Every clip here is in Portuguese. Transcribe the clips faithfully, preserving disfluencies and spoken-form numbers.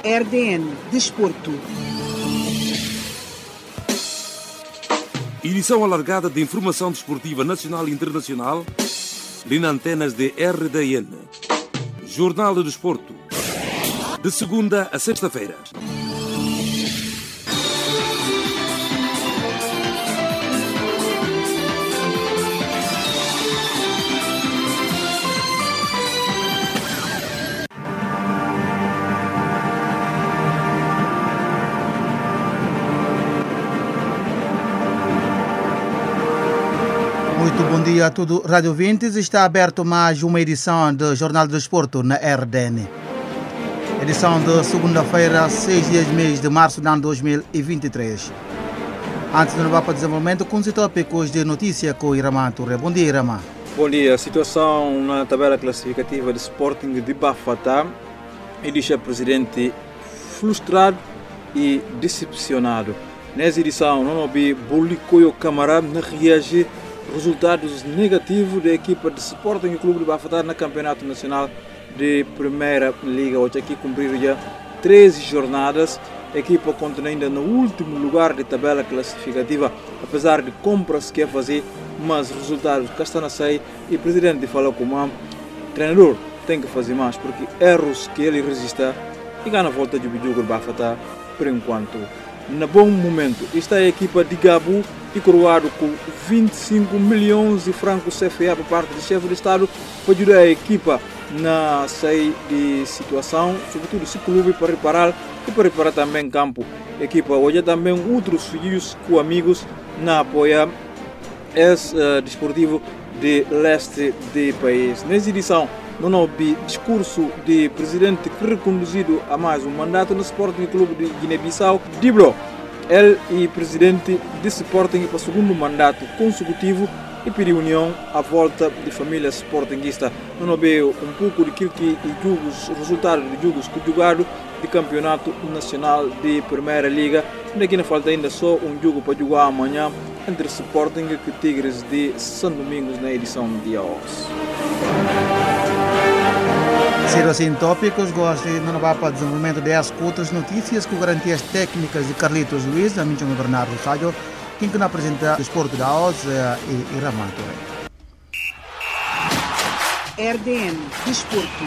R D N Desporto. Edição alargada de informação desportiva nacional e internacional, nas antenas de R D N. Jornal do Desporto, de segunda a sexta-feira. Muito bom dia a todos, Rádio ouvintes. Está aberto mais uma edição do Jornal do Desporto na R D N. Edição de segunda-feira, seis dias mês de março do ano dois mil e vinte e três. Antes de novar para o desenvolvimento, com os tópicos de notícia com Irama Touré. Bom dia, Irama. Bom dia. A situação na tabela classificativa de Sporting de Bafata e deixa o presidente frustrado e decepcionado. Nessa edição, não houve Bolicoio Camará na reagir resultados negativos da equipa de Sporting e Clube de Bafata na Campeonato Nacional de Primeira Liga. Hoje aqui cumpriram já treze jornadas. A equipa continua ainda no último lugar de tabela classificativa, apesar de compras que é fazer, mas resultados que estão a sair. E o presidente falou com o treinador tem que fazer mais, porque erros que ele resista e ganha a volta de jogo de Bafata por enquanto. No bom momento está a equipa de Gabu e coroado com vinte e cinco milhões de francos C F A por parte do chefe de Estado para ajudar a equipa na saída de situação, sobretudo esse clube para reparar e para reparar também campo. A equipa hoje também outros filhos com amigos na apoia esse uh, desportivo de leste do país. Nessa edição não houve discurso de presidente que reconduzido a mais um mandato no Sporting Clube de Guiné-Bissau. Dibro, ele e presidente de Sporting para o segundo mandato consecutivo e pediu união à volta de família sportinguista. Não houve um pouco daquilo que os resultados de jogos que jogaram de campeonato nacional de Primeira Liga. Daqui não falta ainda só um jogo para jogar amanhã entre Sporting e Tigres de São Domingos na edição de hoje. Ser assim tópicos, gosto de não para o desenvolvimento das outras notícias com garantias técnicas de Carlitos Luiz, a mim chamo Bernardo Sádio, quem que nos apresenta o Desporto da O S e Irama Touré. R D N Desporto.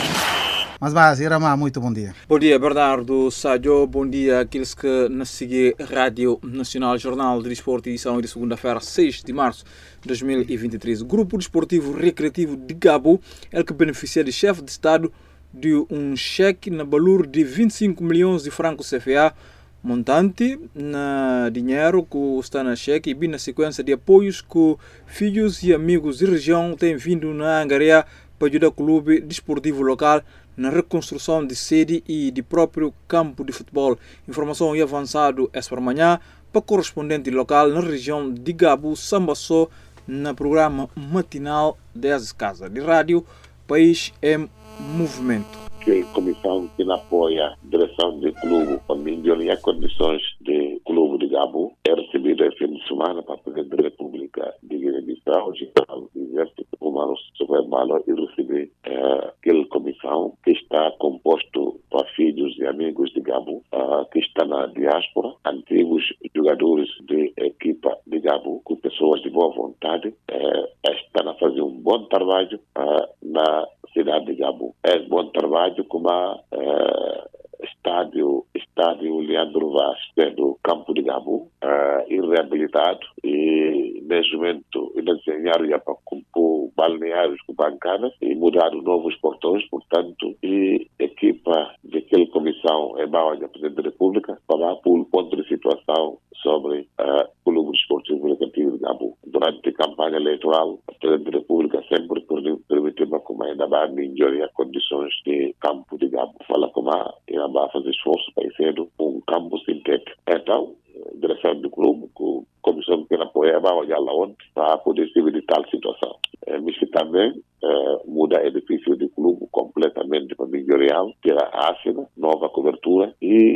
Mas mais, Irama, muito bom dia. Bom dia, Bernardo Sádio. Bom dia àqueles que nos seguem Rádio Nacional, Jornal de Desporto, edição de segunda-feira, seis de março de dois mil e vinte e três. O Grupo Desportivo Recreativo de Gabo é o que beneficia de chefe de Estado de um cheque na valor de vinte e cinco milhões de francos C F A, montante na dinheiro que está na cheque e bem na sequência de apoios que filhos e amigos de região têm vindo na Angaria para ajudar o clube desportivo local na reconstrução de sede e de próprio campo de futebol. Informação e avançado esta manhã para correspondente local na região de Gabo, Sambassó, no programa matinal das casas de rádio País em Movimento. Que a comissão que apoia a direção do clube para melhorar as condições do clube de Gabo é recebida esse fim de semana para a Presidente da República de Guiné-Bissau, General do Exército, Omar Sobermalo, e receber uh, aquela comissão que está composto por filhos e amigos de Gabo, uh, que está na diáspora, antigos jogadores de equipa de Gabo, com pessoas de boa vontade, uh, estão a fazer um bom trabalho uh, na cidade de Gabo. É um bom trabalho como a uh, estádio, estádio Leandro Vaz, do campo de Gabo, uh, e reabilitado, e neste momento eles desenharam já para compor balneários com bancadas e mudaram novos portões, portanto, e a equipa daquela comissão é boa da Presidente da República para por ponto de situação sobre uh, o Clube Desportivo Recreativo de Gabo. Durante a campanha eleitoral, a Presidente da República sempre permitiu como ainda vai melhorar condições de campo de Gabo. Fala como a ainda vai fazer esforço para ser um campo sintético. Então, a direção do clube, com a comissão que apoia, vai olhar lá onde para poder se evitar tal situação. É, mas que também é, muda o edifício do clube completamente para melhorar, tirar ácida, nova cobertura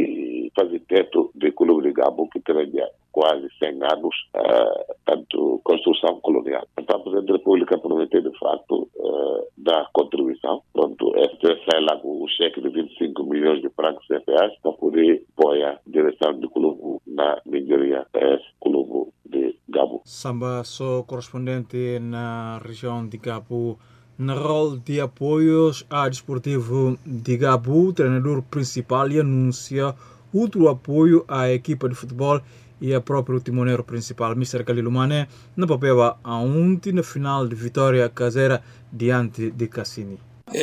e fazer teto do clube de Gabo, que tem quase cem anos, uh, tanto construção colonial. Então, a Presidente da República prometeu, de facto, uh, dar contribuição. Pronto, é, sai lá com o cheque de vinte e cinco milhões de francos C F A para poder apoiar a direção do clube na Nigéria, é clube de Gabo. Samba, sou correspondente na região de Gabo. Na rol de apoios ao Desportivo de Gabo, o treinador principal anuncia outro apoio à equipa de futebol e a próprio timoneiro principal, mister Kalilu Mané, na papel a ontem na final de vitória caseira diante de Cassini.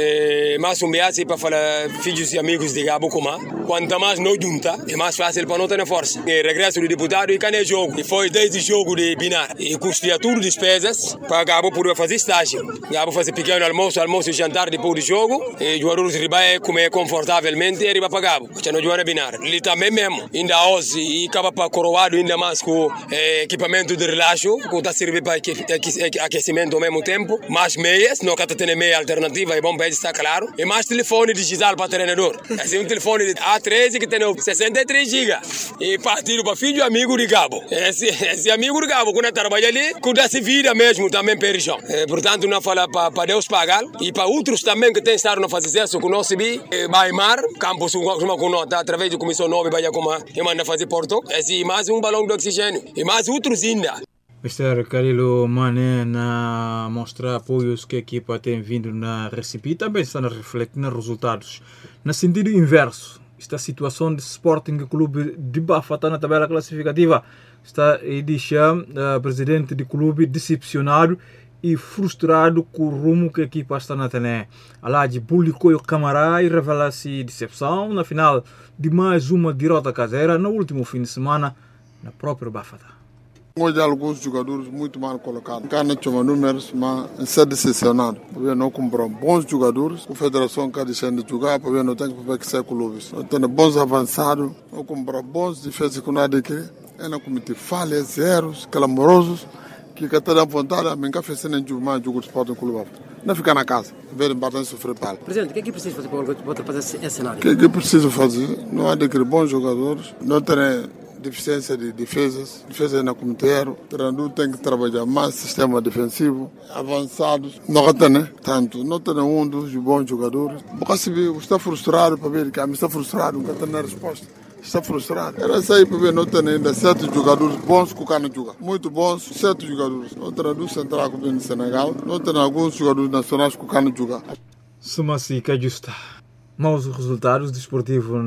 É mais um biase para falar filhos e amigos de Gabo Kuma. Quanto mais não junta, é mais fácil para não ter força. E regresso do deputado e cadê jogo? E foi desde o jogo de Binar. E custia tudo despesas para Gabo poder fazer estágio. Gabo fazer pequeno almoço, almoço e jantar depois do jogo. E jogadores riba comer confortavelmente e riba para Gabo. Já não joga Binar. Ele também mesmo. Ainda hoje e acaba para coroado ainda mais com eh, equipamento de relaxo, que está servindo para aquecimento ao mesmo tempo. Mais meias, não está tendo meia alternativa, é bom. Está claro. E mais telefone digital para treinador. Assim, um telefone A treze que tem sessenta e três gigas. E partido para filho e amigo de Gabo. Esse, esse amigo de Gabo, quando trabalha ali, cuida-se vida mesmo também para a região. É, portanto, não fala para Deus pagar. E para outros também que têm estado no fazer isso, que nós se Baimar, campus com nós, através da Comissão nove, vai como e manda fazer Porto. Esse mais um balão de oxigênio. E mais outros ainda. mister Kalilu Mané na mostrar apoios que a equipa tem vindo na receber, também está a refletir nos resultados. No sentido inverso, esta situação de Sporting Clube de Bafata na tabela classificativa está a deixar o presidente do clube decepcionado e frustrado com o rumo que a equipa está na tene. Alade publicou o Camará e revela-se decepção na final de mais uma derrota caseira no último fim de semana na própria Bafata. Hoje alguns jogadores muito mal colocados. Cá não chama números, mas é decepcionado. Porque não comprou bons jogadores. A federação está deixando de jogar, porque não tem que ser clubes. Não tem bons avançados, não comprou bons defesas que nada que é não cometer falhas, erros, clamorosos, que está dando vontade, a mim que fez nem jogar jogo de esporte no clube. Não ficar na casa, ver em sofrer palo. Presidente, o que é que precisa fazer para ultrapassar esse cenário? O que é que precisa fazer? Não há de querer bons jogadores, não tem deficiência de defesas, defesa na comunidade, o treinador tem que trabalhar mais sistema defensivo, avançados, não tem, né? Tanto, não tem um dos bons jogadores. Porque se está frustrado para ver que a mim está frustrado, nunca tem a resposta. Está frustrado. Era sair para ver, não tem ainda sete jogadores bons que o cara joga. Muito bons, sete jogadores. Não tem do central que vem do Senegal, não tem alguns jogadores nacionais que o cara joga. Suma-se que é justa. Maus resultados desportivos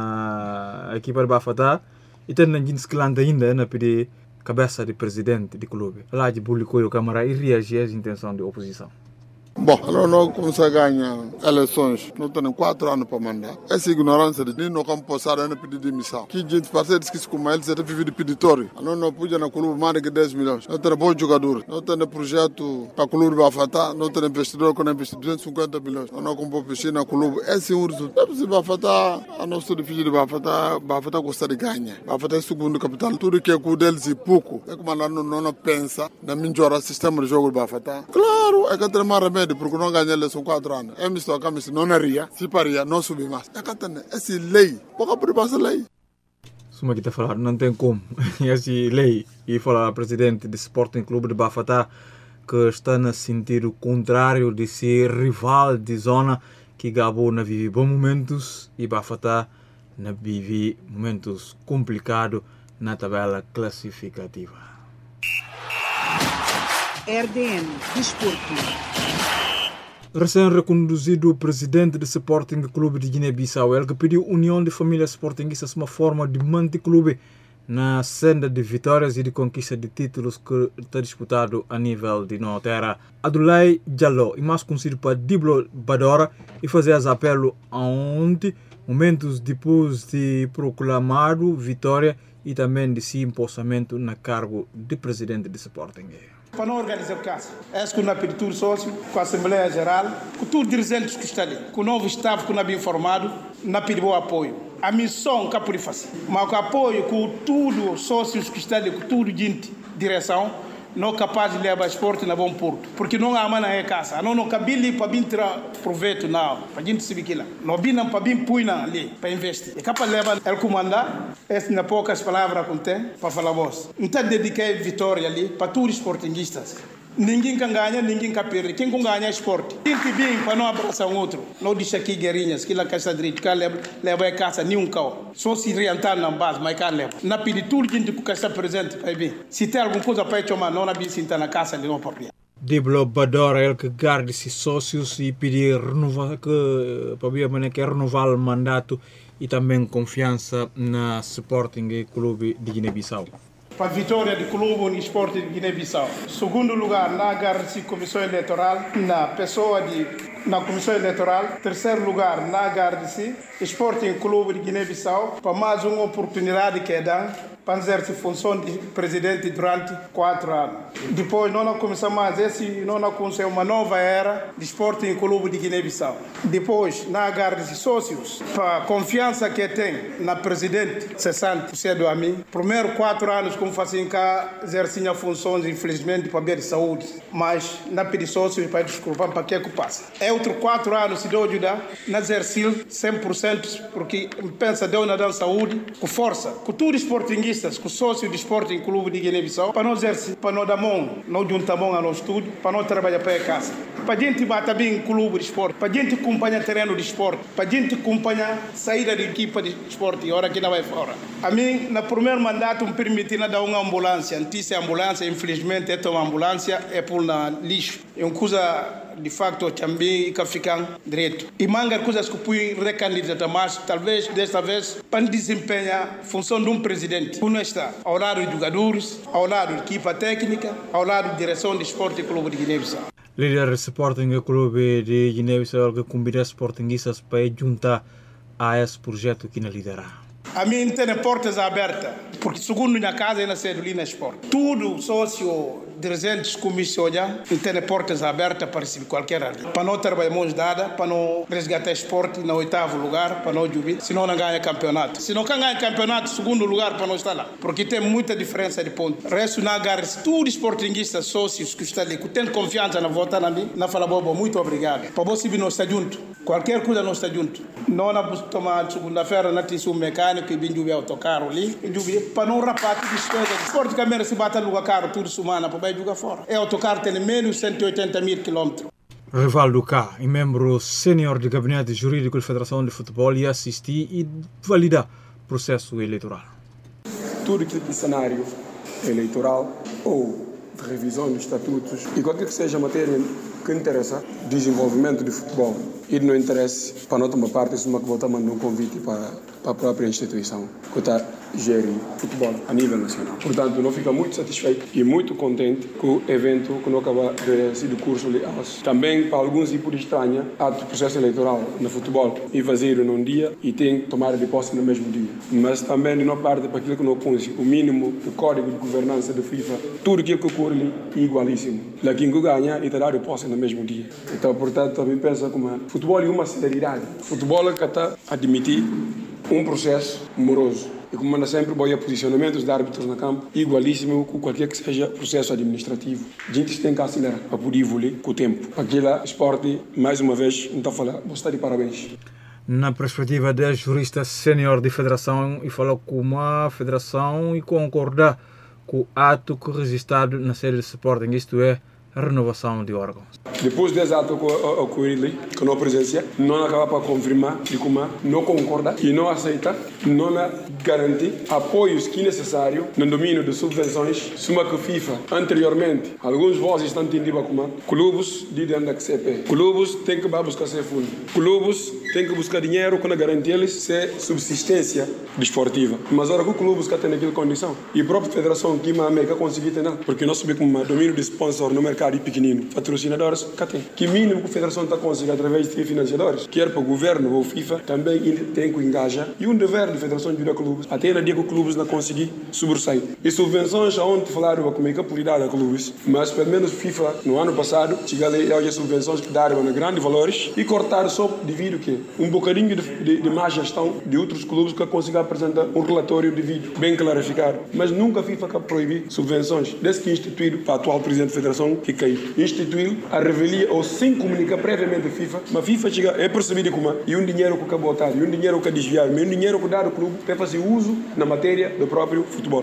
na equipa de Bafata. E tem ninguém que ainda na pedir cabeça de presidente do clube. Lá de publicou o Câmara e reagir às intenções da oposição. Bom, nós não começamos a ganhar eleições, não temos quatro anos para mandar. Essa ignorância de nem não vamos passar a pedir demissão. Que gente parceiro que se como eles é viver de peditório. Nós não podemos no clube mais de dez milhões. Não temos bons jogadores. Não temos projeto para o clube Bafata. Não temos investidor com investir duzentos e cinquenta milhões. Nós não compramos piscina no clube. Esse é um resultado. Se Bafata, a nossa difícil de Bafata, Bafata gosta de ganhar. Bafata é o segundo capital. Tudo que é com deles e pouco. É como nós não pensamos na melhora sistema de jogo de Bafata. Claro, é que tem mais remédio. Porque não ganhar eleição quatro anos. É misto a se não ria, se paria, não subir mais. É que tem essa lei. Pouca por essa lei. Suma que está falando, não tem como. Essa lei. E fala o presidente do Sporting Clube de Bafata que está no sentido contrário de ser rival de zona que Gabo não vive bons momentos e Bafata não vive momentos complicados na tabela classificativa. R D N Desporto. Recém-reconduzido o presidente do Sporting Clube de Guiné-Bissau, ele que pediu união de famílias sportinguistas uma forma de manter o clube na senda de vitórias e de conquista de títulos que está disputado a nível de nova terra. Abdoulaye Diallo, e mais conhecido para Diblo Badora, e fazer as apelo ontem, momentos depois de proclamado vitória e também de seu empossamento na cargo de presidente do Sporting. Para não organizar o caso, é que na abertura sócio, com a Assembleia Geral, com todos os dirigentes que estão ali, com o novo staff que não havia informado, não pediu apoio. A missão que pode fazer, mas com apoio com todos os sócios que estão ali, com tudo gente, direção, não é capaz de levar esporte na bom porto. Porque não há mana é casa. Não não cabile para vir tirar proveito, não. Para a gente se biquila. Não binam para vir puina ali, para investir. É capaz de levar ele comandar, essas na poucas palavras que tem, para falar voz. Então dediquei vitória ali para todos os sportinguistas. Ninguém can ganha, ninguém can perder. Quem can ganha é esporte. Quem te bem para não abraçar um outro. Não deixa aqui guerrinhas, que lá caixa direito, que leva, leva a casa, nenhum carro. Só se orientar na base, mas cá leva. Na pedir tudo que a está presente, aí bem. Se tem alguma coisa para chamar, não na bem sentar na casa, ele não pode. Developedor ele que guarda-se sócios e pedir renovar, que para que renovar o mandato e também confiança na Sporting Clube de Guiné-Bissau. Para a vitória do clube no esporte de Guiné-Bissau. Segundo lugar, na agarra-se comissão eleitoral, na pessoa de na comissão eleitoral. Terceiro lugar, na agarra-se Sporting Clube de Guiné-Bissau, para mais uma oportunidade que é dada para exercer função de presidente durante quatro anos. Depois, nós começamos mais esse, nós começamos uma nova era de Sporting Clube de Guiné-Bissau. Depois, na agarra-se sócios, para a confiança que tem na presidente sessenta por cento a mim. Primeiro quatro anos como fazem cá, exercem a funções, infelizmente, para ver saúde. Mas, na pedir sócios, para desculpar, para que é que passa. É outro quatro anos, se deu ajudar, na exercer cem por cento, porque pensa, deu na saúde, com força, com tudo esportinguistas, com sócios de Sporting Clube de Guiné-Bissau, para não exercer, para não dar mão, não juntar mão a nosso estúdio, para não trabalhar para a casa. Para a gente bater bem em clube de esporte, para a gente acompanhar terreno de esporte, para a gente acompanhar saída de equipa de esporte, hora que não vai fora. A mim, no primeiro mandato, me permitiu dar uma ambulância, notícia ambulância, infelizmente, é uma ambulância, é por na lixo. É uma coisa, de facto, também que fica direito. E manga coisas que fui recandidatar, mas talvez, desta vez, para desempenhar a função de um presidente. Não está ao lado dos jogadores, ao lado da equipa técnica, ao lado da direção do Esporte Clube de Guiné-Bissau. Líder do Sporting Clube de Guiné-Bissau que convida sportinguistas para juntar a esse projeto que não liderar. A mim tem portas abertas, porque segundo minha casa é na Cedulina Esporte. Tudo sócio, dirigentes, comissões, tem portas abertas para receber qualquer área. Para não trabalhar mãos dadas, para não resgatar esporte no oitavo lugar, para não subir, senão não ganha campeonato. Se não ganha campeonato, segundo lugar, para não estar lá. Porque tem muita diferença de ponto. Resto na agarra, tudo esportinguistas, sócios que estão ali, que tem confiança na volta na mim, na fala boba, muito obrigado. Para você vir, nós está junto. Qualquer coisa nós está junto. Não na tomar segunda-feira, na tem um mecânico e vim de autocarro ali, para não rapar tudo despesa. Esporte câmera se bate no carro toda semana para vai jogar fora. É autocarro tem menos cento e oitenta mil quilómetros. Rivaldo K, e membro sênior do Gabinete Jurídico da Federação de Futebol, e assistir e validar o processo eleitoral. Tudo que é cenário eleitoral ou de revisão dos estatutos e qualquer que seja a matéria que interessa desenvolvimento de futebol e não interessa para não tomar parte, isso é uma que volta a mandar um convite para, para a própria instituição que está gerindo futebol a nível nacional. Portanto, não fica muito satisfeito e muito contente com o evento que não acaba de ser de curso ali. Também, para alguns, e por estranha, há o processo eleitoral no futebol e fazer num dia e tem que tomar de posse no mesmo dia. Mas também, de não parte para aquilo que não põe o mínimo do código de governança da FIFA, tudo aquilo que ocorre ali é igualíssimo. Lá quem ganha e terá de posse no mesmo dia. Então, portanto, também pensa como futebol é uma seriedade. Futebol é que está a admitir um processo moroso. E como anda sempre, boia posicionamentos de árbitros na campo, igualíssimo com qualquer que seja processo administrativo. A gente tem que acelerar para poder evoluir com o tempo. Aquele esporte, mais uma vez, não está a falar, vou estar de parabéns. Na perspectiva da jurista sênior de federação, e falou com uma federação e concordar com o ato que registrado na sede de Sporting, isto é, a renovação de órgãos. Depois desse ato ocorrido, que não presencia, não acaba para confirmar de como não concorda e não aceita, não garante apoios que é necessário no domínio de subvenções, suma que FIFA anteriormente, alguns vozes estão entendendo como clubes de dentro da C P. Clubes têm que buscar ser fundo. Clubes têm que buscar dinheiro para garantir eles ser subsistência desportiva. Mas agora que o clubes que tem aquela condição e a própria federação que a América conseguiu ter, porque nós sabemos como domínio de sponsor no mercado e pequenino, patrocinadores, que tem. Que mínimo que a federação está conseguindo através de financiadores, quer para o governo ou FIFA, também tem que engajar. E um dever da federação de ajudar clubes, até na dia que os clubes não conseguir sobressair. E subvenções, aonde falaram como é que a polidade a clubes, mas pelo menos FIFA, no ano passado, chegou a as subvenções que deram a grandes valores e cortaram só devido que um bocadinho de, de, de má gestão de outros clubes que conseguiram apresentar um relatório devido, bem clarificado. Mas nunca a FIFA quer proibir subvenções, desde que instituído para o atual presidente da federação, que caiu. Instituiu a revelia ou sem comunicar previamente a FIFA, mas a FIFA chega, é percebido como e um dinheiro que acabou botar, e um dinheiro que desviar, e um dinheiro que dá ao clube para fazer uso na matéria do próprio futebol.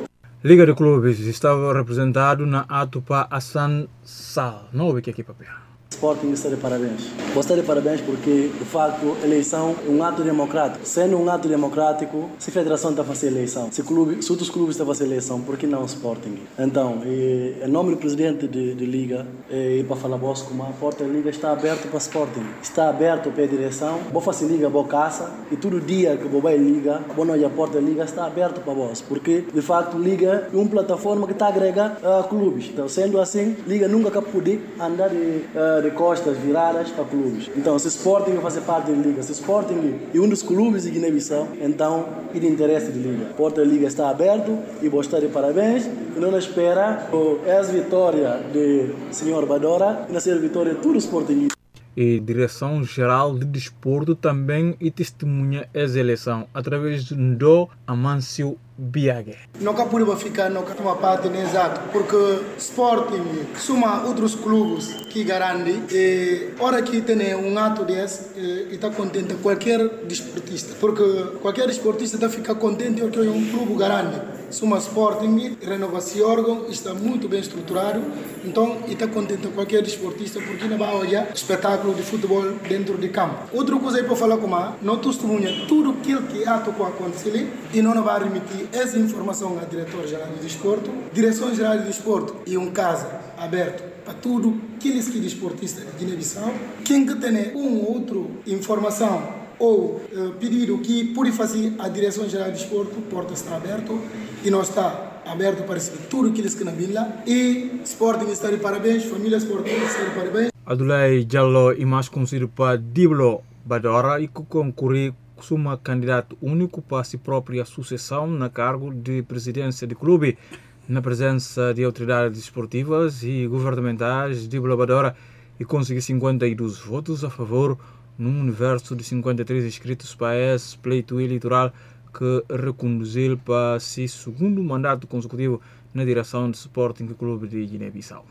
Liga de Clubes estava representado na Atupa Hassan Sal. Não houve que equipa pia. Sporting está de parabéns. Vou estar de parabéns porque, de facto, a eleição é um ato democrático. Sendo um ato democrático, se a federação está a fazer eleição, se, clube, se outros clubes estão a fazer eleição, por que não o Sporting? Então, e, em nome do presidente de, de Liga, e para falar vos como a porta da Liga está aberta para o Sporting. Está aberto para a direção. Vou fazer Liga, vou caça. E todo dia que vou vai Liga, vou não ir a porta da Liga está aberto para vós. Porque, de facto, Liga é uma plataforma que está a agregar uh, clubes. Então, sendo assim, Liga nunca vai poder andar de... Uh, de costas viradas para clubes. Então, se o Sporting vai fazer parte da Liga, se o Sporting é um dos clubes de Guiné-Bissau, então é de interesse de Liga. A porta da Liga está aberta e vou estar de parabéns. E não espera a vitória do senhor Badora e na ser vitória de todo o Sporting. E Direção-Geral de Desporto também e testemunha essa eleição através do Amâncio Biague. Nunca podia ficar numa parte exato, porque Sporting soma outros clubes que garantem e hora que tem um ato desse e está contente qualquer desportista, porque qualquer desportista está ficar contente porque um clube garante. Suma Sporting, renovação órgão, está muito bem estruturado, então está contente qualquer desportista porque não vai olhar espetáculo de futebol dentro de campo. Outra coisa aí para falar com a, não testemunha tudo aquilo que ato que aconteceu e não vai remitir essa informação ao diretor-geral de desporto, direção-geral de desporto e um caso aberto para tudo aqueles que desportistas de Guiné-Bissau. Quem que tem uma ou outra informação ou uh, pedido que pode fazer a Direção-Geral de Desporto, porta está aberta e nós está aberto para receber tudo aquilo que na vila e Sporting está de parabéns, família Sporting está de parabéns. Adulai Jallo e mais conhecido para Diblo Badora e que concorreu como candidato único para a sua própria sucessão na cargo de presidência do clube. Na presença de autoridades desportivas e governamentais, Diblo Badora e conseguiu cinquenta e dois votos a favor num universo de cinquenta e três inscritos para esse pleito eleitoral que reconduziu para seu segundo mandato consecutivo na direção do Sporting Clube de Guiné-Bissau.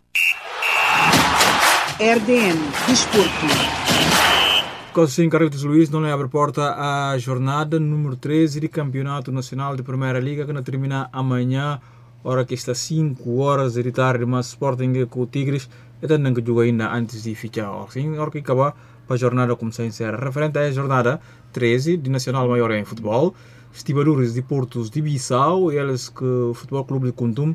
R D N Desporto. Assim, Carlitos Luiz não abre porta à jornada número treze do Campeonato Nacional de Primeira Liga que não termina amanhã, hora que está cinco horas de tarde, mas Sporting com o Tigres está não joga ainda antes de ficar. Assim, hora que acabar para a jornada começar a ser referente à jornada treze de Nacional Maior em futebol, Estibadores de Portos de Bissau, eles que o Futebol Clube de Kuntum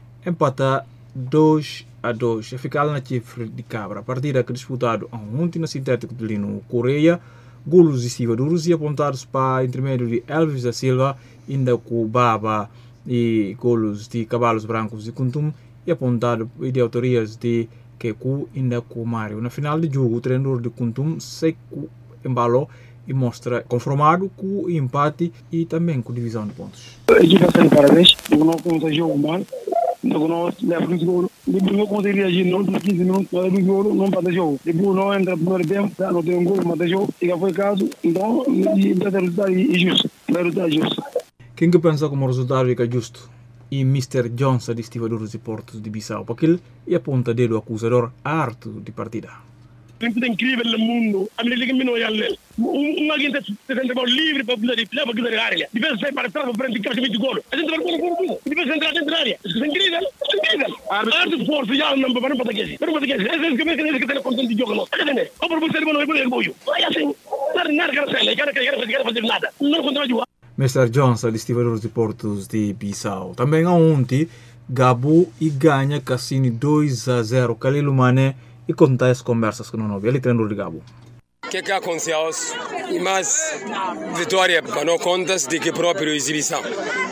empata dois a dois. A ficar na cifra de Cabra, a partida que disputado ontem na sintético de Lino Correia, golos de Estibadores e apontados para intermédio de Elvis da Silva, ainda com Baba e golos de Cavalos Brancos de Kuntum e apontado de autorias de Keku ainda com Mário. Na final de jogo, o treinador de Kuntum seco embalou e mostra conformado com o empate e também com a divisão de pontos. A equipe está de parabéns, não começa a jogo mal, não leva o gol, não consegue reagir, não tem quinze minutos, não leva o gol, não passa jogo. Depois não entra no primeiro tempo, não tem um gol, mata jogo, e foi caso, então o resultado é justo, o resultado é justo. Quem que pensa como o resultado é justo? E mister Johnson de Estibadores de Portos de Bissau, para aquele e aponta dedo acusador harto de partida. É incrível no mundo, a minha liga não é ali. Um alguém está sendo livre para poder ir para a área. Depois sai para trás para frente e caixa de gol. A gente vai para o gol, depois entrar dentro da área. Isso é incrível, é incrível. A arte de força já não para não para que não para que esse é que me que tem contente de jogo não. Entende? Ou por você não é por apoio. Vai assim, não nada que não quero que quero fazer nada. Não contra jogar. mister Johnson de Estibadores de Portos de Bissau. Também ontem, Gabo e ganha Cassini dois a zero. Kalilu Mané e conta as conversas com o novo. Ele treinador de Gabo. O que, que aconteceu? E mais vitória para não contas de que própria exibição.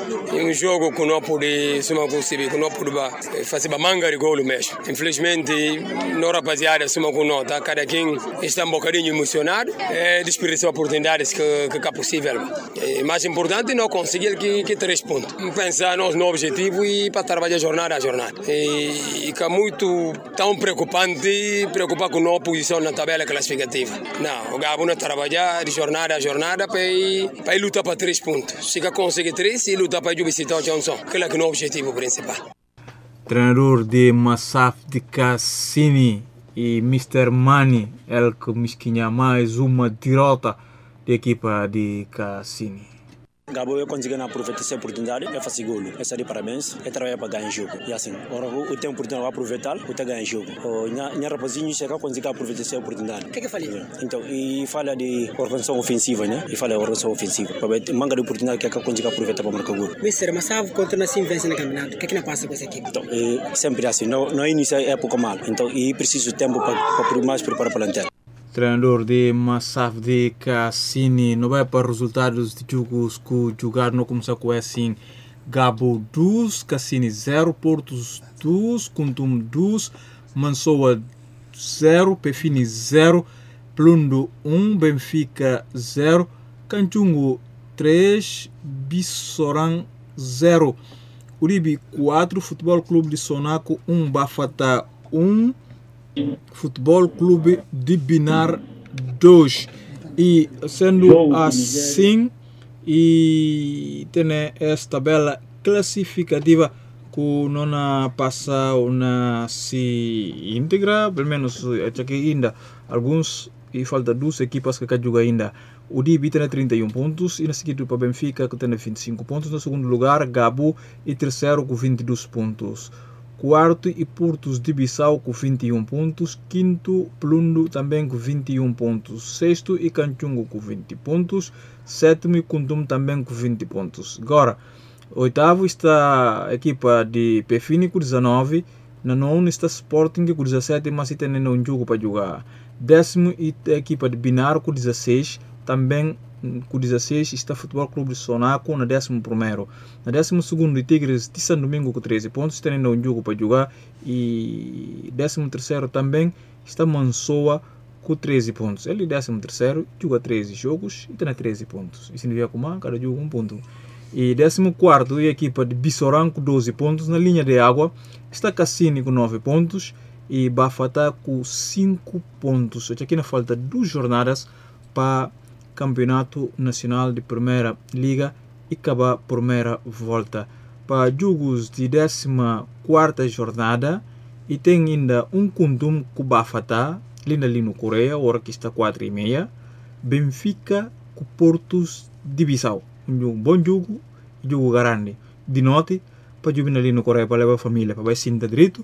É um jogo que não pode suma conseguir, que não pode fazer manga de golo mesmo. Infelizmente, não rapaziada suma com nota, cada quem está um bocadinho emocionado, é desperdiçar oportunidades que, que é possível. É mais importante não conseguir que, que três pontos. Pensar no objetivo e para trabalhar jornada a jornada. E, e que é muito tão preocupante, preocupar com a posição na tabela classificativa. Não, o Gabo não trabalhar de jornada a jornada para ir, para ir lutar para três pontos. Se conseguir três, e lutar para visitar o Johnson. Aquele é que é o objetivo principal. Treinador de Massaf de Cassini e mister Mani, ele que mesquinha mais uma derrota da equipa de Cassini. Gabo eu consegui aproveitar essa oportunidade, é fazer gol, é sair de parabéns, é trabalhar para ganhar jogo. E assim, agora eu tenho oportunidade de aproveitar, eu tenho ganhar jogo. Minha rapazinha chega conseguir aproveitar essa oportunidade. O que é que falei? Então, e fala de organização ofensiva, né? E fala de organização ofensiva. Para manga de oportunidade que é que conseguir aproveitar para marcar gol. Mister, mas sabe quanto nós investe no campeonato? O que é que não passa com essa equipe? Então, é sempre assim, não, não inicia a época mal. Então, e preciso de tempo para, para mais preparar para a lanterna. Treinador de Massaf de Cassini não vai para resultados de jogos que jogar não começar com assim. Gabo dois, Cassini zero, Portos dois, Kuntum dois, Mansoa zero, Pefini zero, Plundo um, Benfica zero, Canchungo três, Bissoran zero, Uribe quatro, Futebol Clube de Sonaco um, Bafata um, Futebol Clube de Binar dois. E sendo assim, e tem esta tabela classificativa que não passa uma se íntegra, pelo menos aqui ainda alguns, e falta duas equipas que jogam ainda. O D B tem trinta e um pontos, e na seguida para Benfica que tem vinte e cinco pontos, no segundo lugar Gabo e terceiro com vinte e dois pontos. Quarto e Portos de Bissau com vinte e um pontos. Quinto, Plundo também com vinte e um pontos. Sexto e Canchungo com vinte pontos. Sétimo e Kuntum também com vinte pontos. Agora, oitavo está a equipa de Pefini com dezenove. Na nono está Sporting com dezessete, mas tem ainda um jogo para jogar. Décimo e a equipa de Binar com dezesseis. Também com dezesseis está Futebol Clube de Sonaco na décimo primeiro. Na décimo segundo, Tigres de São Domingo com treze pontos, tem ainda um jogo para jogar. E décimo terceiro também está Mansoa com treze pontos. Ele décimo terceiro joga treze jogos e tem treze pontos. Isso significa que cada jogo um ponto. E décimo quarto, a equipa de Bissoran com doze pontos. Na linha de água está Cassini com nove pontos e Bafata com cinco pontos. Aqui na falta duas jornadas para Campeonato Nacional de Primeira Liga e acabar a primeira volta. Para jogos de décima quarta jornada, e tem ainda um Kuntum com Bafata, linda ali no Coreia, hora que está quatro e meia. Benfica com Portos de Bissau. Um bom jogo, jogo grande. De noite, para jogar ali no Coreia, para levar a família, para vai sentar direito,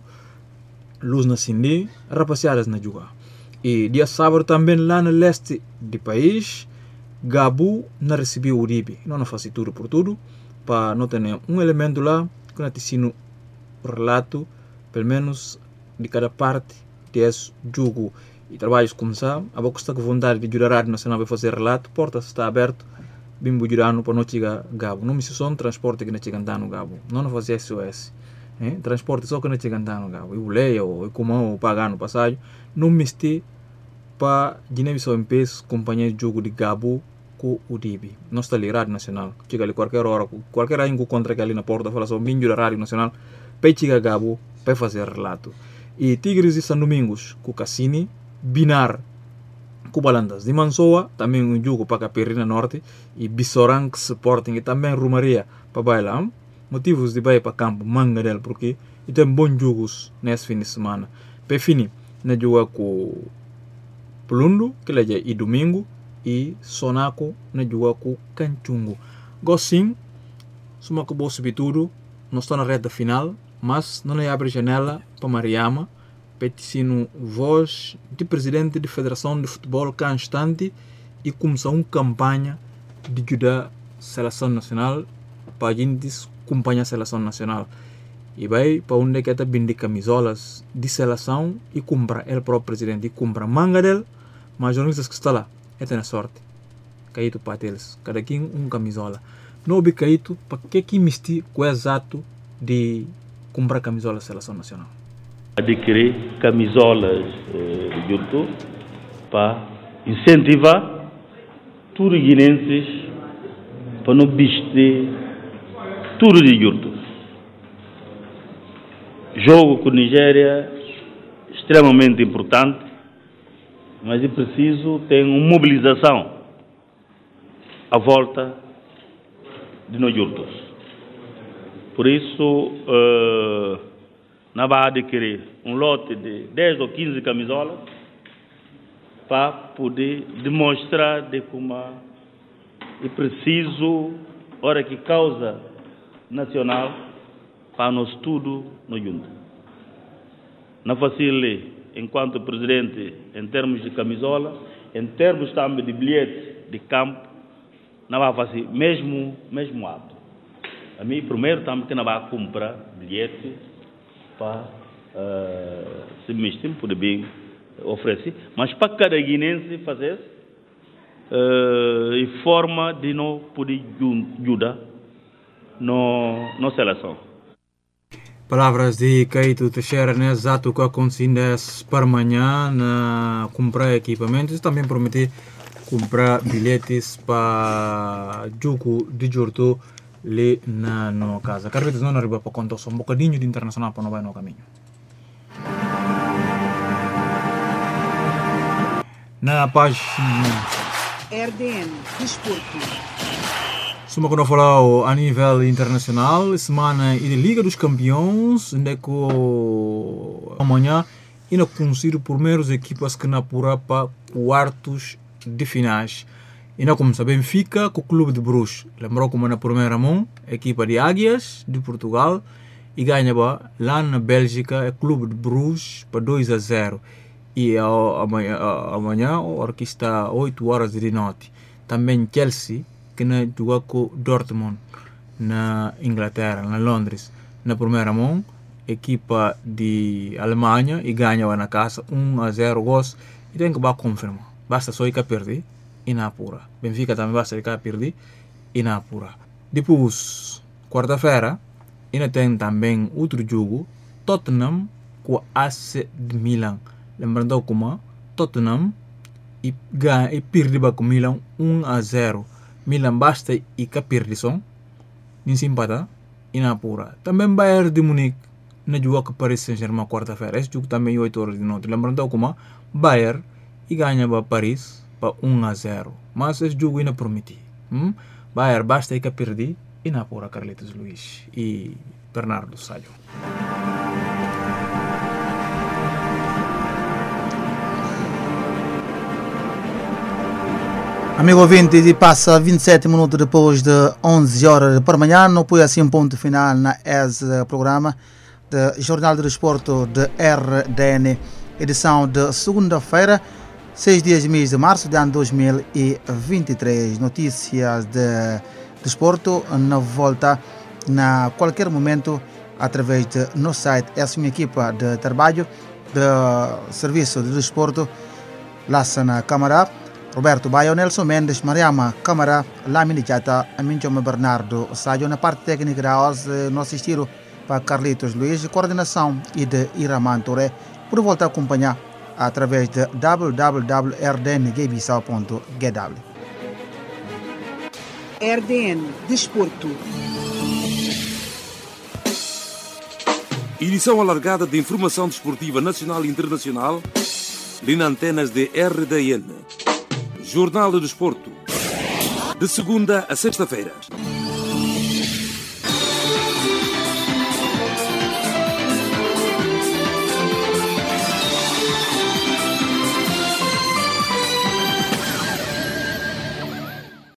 luz na cinde, rapaziadas na jogar. E dia sábado também lá no leste do país, Gabo não recebeu o Uribe. Não faz tudo por tudo, para não ter um elemento lá que não tem o relato, pelo menos de cada parte desse jogo. E trabalhos começar, a boca está com vontade de ajudar a Rádio Nacional a fazer relato, porta está aberta, bem bujurano para não chegar Gabo. Não me se som transporte que não chega no Gabo. Não fazia S O S. Eh? Transporte só que não chega no Gabo. Eu leio, ou como eu pagar no passagem, não me este para Guiné-Bissau em peso, companhia de jogo de Gabo com o Uribe. Não está ali Rádio Nacional. Chega ali qualquer hora, qualquer hora que contra que ali na porta, fala só, vim da Rádio Nacional, para chegar Gabo, para fazer relato. E Tigres de São Domingos com Cassini, Binar com Balandas de Mansoa, também um jogo para Caperina Norte, e Bissoran Sporting, e também Rumaria para Bailam. Motivos de ir para campo, manga dele, porque e tem bons jogos nesse fim de semana. Para fim, na joga com Plundo, que é e domingo, e Sonaco na joga com Canchungo. Gossim, suma que bolso tudo, não está na reta final, mas não é abre janela para Mariama, peticino voz de presidente da Federação de Futebol Constante e começar uma campanha de ajudar a Seleção Nacional para a gente acompanhar a Seleção Nacional. E vai para onde que está vender camisolas de seleção e compra ele próprio presidente e compra manga dele, mas jornalistas que estão lá, é ter sorte. Caído para eles, cada quem um camisola. Não houve caído para que que misti com o exato de comprar camisola da Seleção Nacional. Adquirir camisolas eh, de Jurto para incentivar todos os guinenses para não vestir tudo de Jurto. Jogo com Nigéria extremamente importante, mas é preciso ter uma mobilização à volta de nós Jurtos. Por isso, uh, nós vamos adquirir um lote de dez ou quinze camisolas para poder demonstrar de como é preciso hora que causa nacional para nós tudo no junto. Não facile, enquanto presidente, em termos de camisola, em termos também de bilhete de campo, não vai fazer mesmo mesmo ato. A mim primeiro também que não vai comprar bilhete para uh, se mesmo poder bem oferecer, mas para cada guinense fazer uh, e forma de não poder ajudar no na seleção. Palavras de Caíto Teixeira, né? Exato o que aconteceu para amanhã na comprar equipamentos e também prometer comprar bilhetes para jogo de Jorto ali na no casa. Carlitos não arriba para contar só um bocadinho de internacional para não vai no caminho. Na página R D N Desporto. Suma quando falar a nível internacional, semana e de Liga dos Campeões, onde que amanhã ainda conhecido por meros equipas que na apura para quartos de finais. E não como sabem, fica com o Clube de Bruges. Lembrou como na primeira mão, a equipa de Águias de Portugal e ganhava lá na Bélgica o Clube de Bruges para dois a zero. E amanhã, amanhã a hora que está oito horas de noite. Também Chelsea que na jogou com Dortmund na Inglaterra, na Londres, na primeira mão, equipa de Alemanha e ganhava na casa um a zero gols e tem que bater confirmar. Basta só ir cá perder e na apura. Benfica também basta ir cá perder e na apura. Depois, quarta-feira, ainda tem também outro jogo, Tottenham com A C de Milan. Lembrando como Tottenham e ganha e perde com Milan um a zero. Milan basta e cá perde som, nem se empata e na apura. Também Bayern de Munique na jogo que Paris Saint-Germain quarta-feira. Esse jogo também oito horas de noite. Lembrando como Bayern e ganha para Paris para um a zero. Mas esse jogo ainda promete. Hum? Bayern basta e cá perde e na apura Carlitos Luiz e Bernardo Salho. Amigo ouvinte, e passa vinte e sete minutos depois de onze horas para amanhã. Não põe assim um ponto final na esse programa de Jornal de Desporto de R D N, edição de segunda-feira, seis dias de mês de março de ano dois mil e vinte e três. Notícias de desporto na volta na qualquer momento através de nosso site. Essa é a minha equipa de trabalho de serviço de desporto. Lassana Câmara, Roberto Baio, Nelson Mendes, Mariama Câmara, Lamini Chata, Aminchome Bernardo Sádio. Na parte técnica da O S, no assistiram para Carlitos Luiz, coordenação e de Iraman Touré, por volta a acompanhar através de w w w ponto r d n guinea-bissau ponto g w. R D N Desporto. Edição alargada de informação desportiva nacional e internacional, ali nas antenas de R D N. Jornal do Desporto, de segunda a sexta-feira.